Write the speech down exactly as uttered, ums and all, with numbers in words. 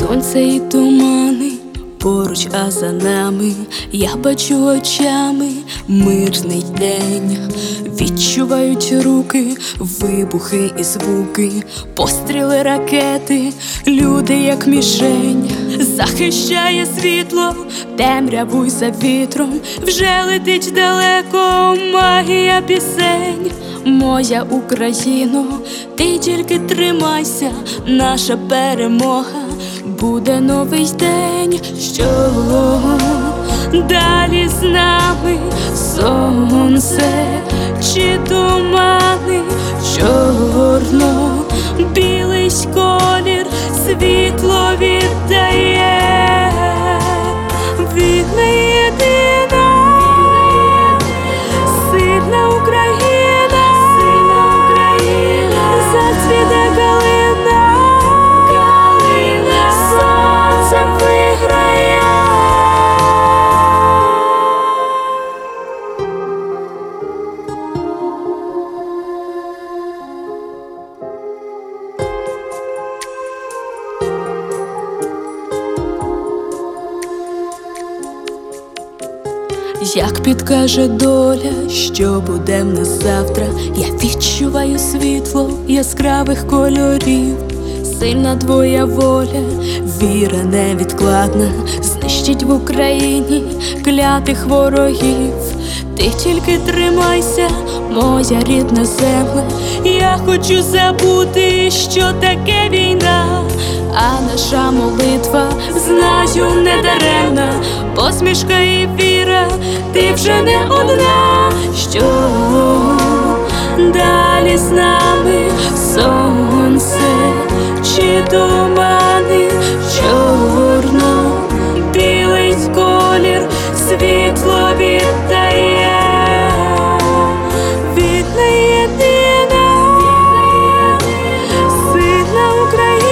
Сонце і тумани поруч, а за нами я бачу очами мирний день. Відчувають руки, вибухи і звуки, постріли ракети, люди як мішень. Захищає світло, темряву й за вітром, вже летить далеко магія пісень. Моя Україно, ти тільки тримайся, наша перемога, буде новий день. Що далі з нами? Сонце чи тумани? Чорно-білий колір світло віддає. Від неї єдина сильна Україна, сильна Україна, зацвіте калина, калина, сонце виграє. Як підкаже доля, що буде в нас завтра, я відчуваю світло яскравих кольорів. Сильна твоя воля, віра невідкладна, знищить в Україні клятих ворогів. Ти тільки тримайся, моя рідна земля, я хочу забути, що таке війна. А наша молитва, знаю, не даремна, посмішка і віра, ти вже не одна. Що далі з нами? Сонце чи тумани? Чорно-білий колір світло віддає. Від неї єдина сильна Україна.